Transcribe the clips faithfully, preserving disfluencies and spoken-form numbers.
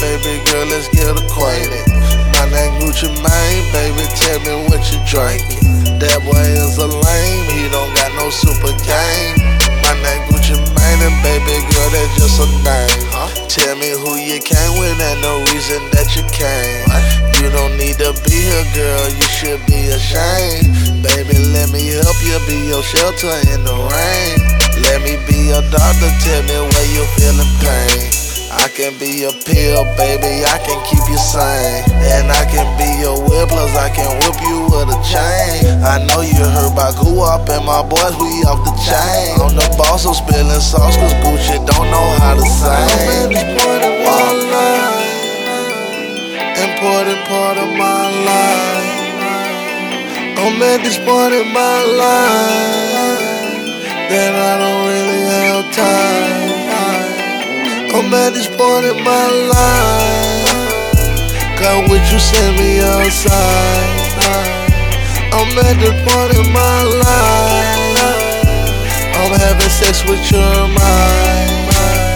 baby girl, let's get acquainted. My name Gucci Mane, baby, tell me what you drinking. That boy is a lame, he don't got no super game. My name Gucci Mane, and baby girl, that's just a name. Huh? Tell me who you came with and the reason that you came. What? You don't need to be here, girl, you should be ashamed. Baby, let me help you be your shelter in the rain. Let me be your doctor, tell me where you feeling pain. I can be your pill, baby, I can keep you sane. And I can be your whip, plus I can whip you with a chain. I know you heard about Goo Up and my boys, we off the chain. I'm the boss of spilling sauce, cause Gucci don't know how to sing. I'm at this point in my life, important part of my life. I'm at this point in my life that I don't really have time. I'm at this point in my life, God, would you send me outside? I'm at this point in my life, I'm having sex with your mind.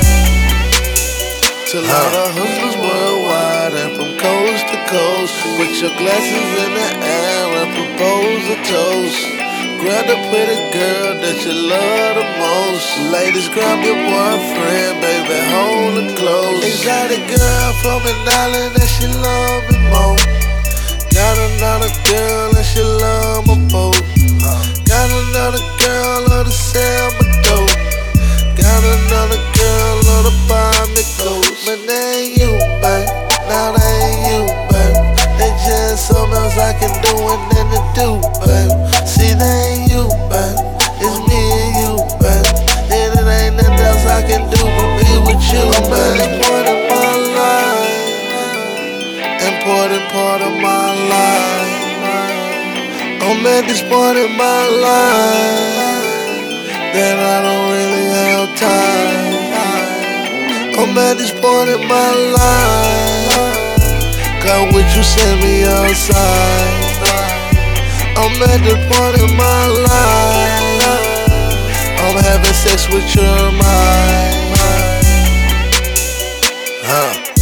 To all the hustlers worldwide and from coast to coast, put your glasses in the air and propose a toast. Grab the pretty girl that you love the most. Ladies, grab your boyfriend, baby, hold it close. Exotic girl from an island that she love me most. Got another girl that she love my boat. Got another girl love to sell my dope. Got another girl love to buy me clothes. But they ain't you, babe. Now they ain't you, babe. They just something else I can do and then to do, babe. See, they ain't you, babe. It's me and you, babe. And it ain't nothing else I can do but be with you, babe. I'm at this point in my life, important part of my life. I'm at this point in my life that I don't really have time. I'm at this point in my life, God, would you send me outside? I'm at the point in my life, I'm having sex with your mind. Huh.